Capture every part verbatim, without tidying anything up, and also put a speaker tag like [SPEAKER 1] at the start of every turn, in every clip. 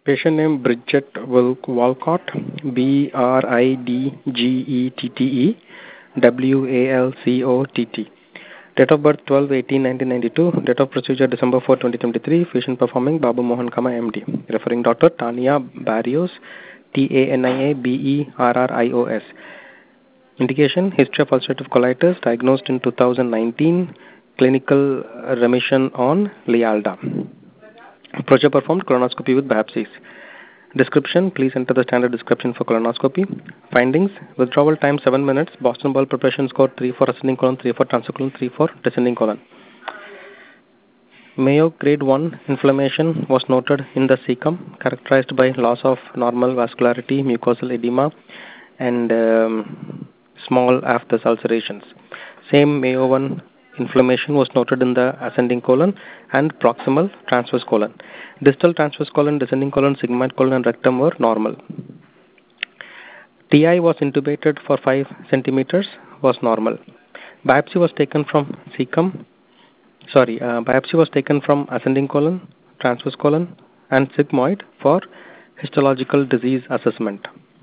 [SPEAKER 1] Patient name Bridget Wal- Walcott, B R I D G E T T E W A L C O T T. Date of birth twelve eighteen nineteen ninety-two. Date of procedure December fourth twenty twenty-three. Patient performing Babu Mohan Kama M D. Referring doctor Tania Barrios, T A N I A B E R R I O S. Indication history of ulcerative colitis diagnosed in two thousand nineteen. Clinical remission on Lialda. Procedure performed colonoscopy with biopsies. Description, please enter the standard description for colonoscopy. Findings, withdrawal time seven minutes, Boston bowel preparation score three for ascending colon, three for transcolon, three for descending colon. Mayo grade one inflammation was noted in the cecum, characterized by loss of normal vascularity, mucosal edema, and um, small aphthous ulcerations. Same Mayo one inflammation was noted in the ascending colon and proximal transverse colon. Distal transverse colon, descending colon, sigmoid colon, and rectum were normal. T I was intubated for five centimeters, was normal. Biopsy was taken from cecum, sorry, uh, biopsy was taken from ascending colon, transverse colon, and sigmoid for histological disease assessment.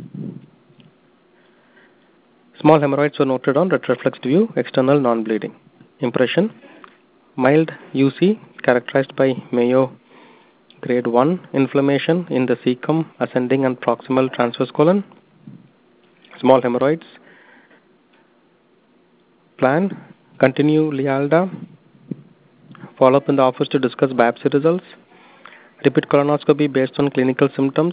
[SPEAKER 1] Small hemorrhoids were noted on retroflex view, external non-bleeding. Impression, mild U C characterized by Mayo grade one inflammation in the cecum, ascending and proximal transverse colon. Small hemorrhoids. Plan, continue Lialda. Follow up in the office to discuss biopsy results. Repeat colonoscopy based on clinical symptoms.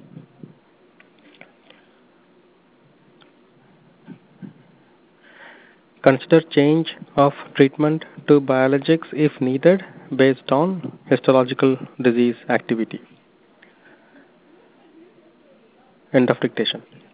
[SPEAKER 1] Consider change of treatment to biologics if needed based on histological disease activity. End of dictation.